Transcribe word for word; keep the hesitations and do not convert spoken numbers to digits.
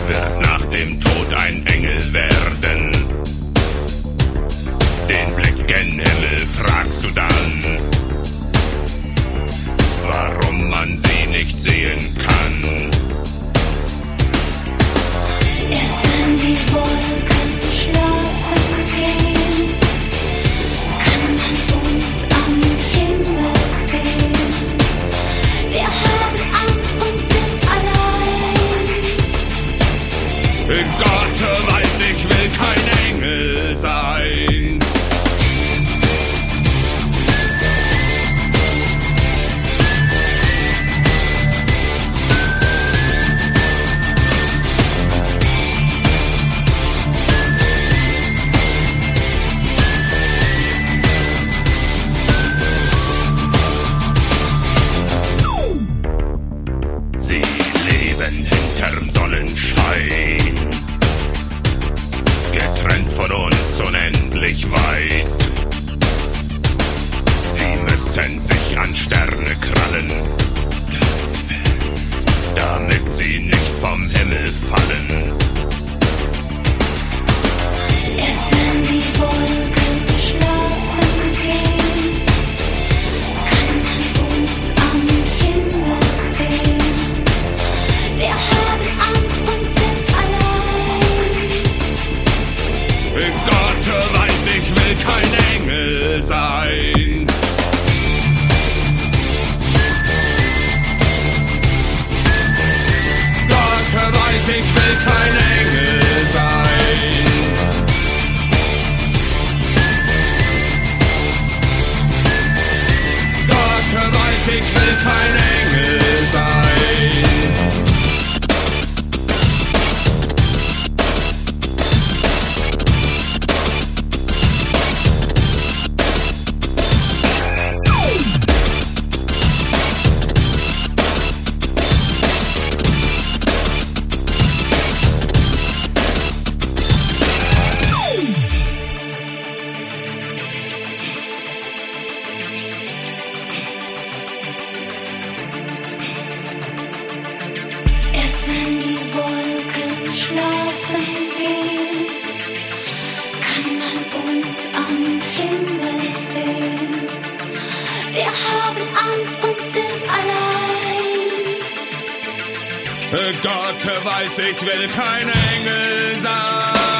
wird nach dem Tod ein Engel werden. Den Blick gen Himmel fragst du dann, warum man sie nicht sehen kann. Erst wenn die Wolken schlafen gehen, kann man uns am Himmel sehen. Wir haben Angst und sind allein. Gott weiß, ich will kein Engel sein. Sie leben hinterm Sonnenschein, getrennt von uns unendlich weit. Sie müssen sich an Sterne krallen, ganz fest, damit sie nicht vom Himmel fallen. Erst wenn die Wolken schlafen gehen, kann man uns am Himmel sehen. Wir haben Angst und sind allein. Gott weiß, ich will kein Engel sein. Gott weiß, ich will kein Engel sein. Gott weiß, ich will kein Engel sein. Erst wenn die Wolken schlafen gehen, kann man uns am Himmel sehen. Wir haben Angst und sind allein. Gott weiß, ich will kein Engel sein.